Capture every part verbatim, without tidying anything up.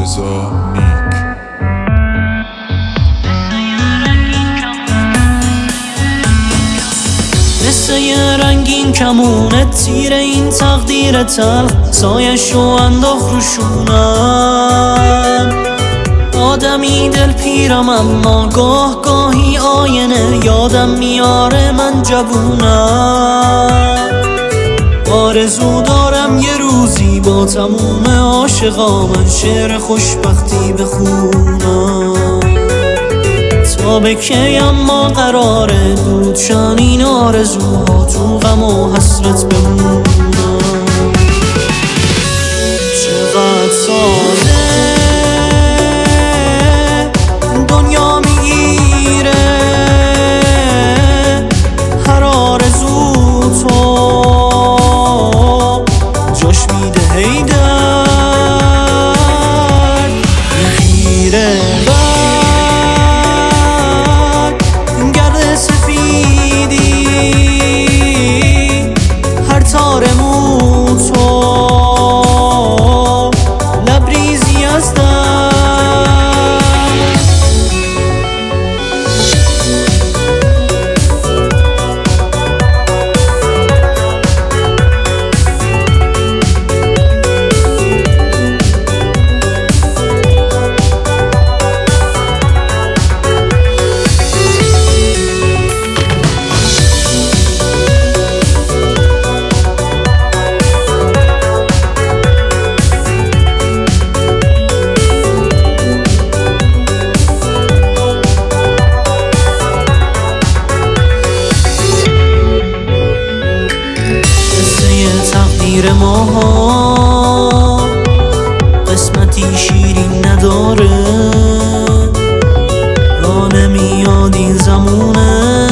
رضا نیک. مثل یه رنگین کمونه تیر این تقدیر تلخ، سایش رو انداخت رو شونم. آدمی دل پیرم اما گاه گاهی آینه یادم میاره من جوونم. آرزو دارم یه روزی با تموم عاشقا من شعر خوشبختی بخونم. تا به کی اما قراره دود شن این آرزوها تو غم و حسرت بمونم. چقدر ساده دنیا میگیره هر آرزو تو جاش میده هی درد میگیره بر گرد سفیدی هر تار مو تو لبریزی از درد. تقدیر ماها قسمتی شیرین نداره، را نمیاد این زمونه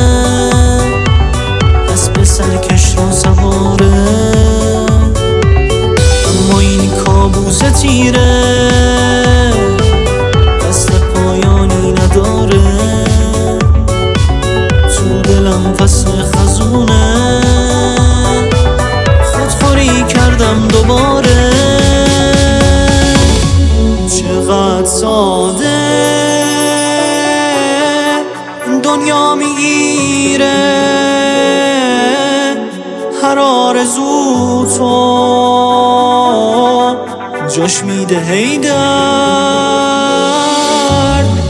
اسب سرکش رو سواره. اما این کابوس تیره دست پایانی نداره، تو دلم فصل خزونه کردم دوباره. چقدر ساده دنیا میگیره هر آرزو تو جاش میده هی درد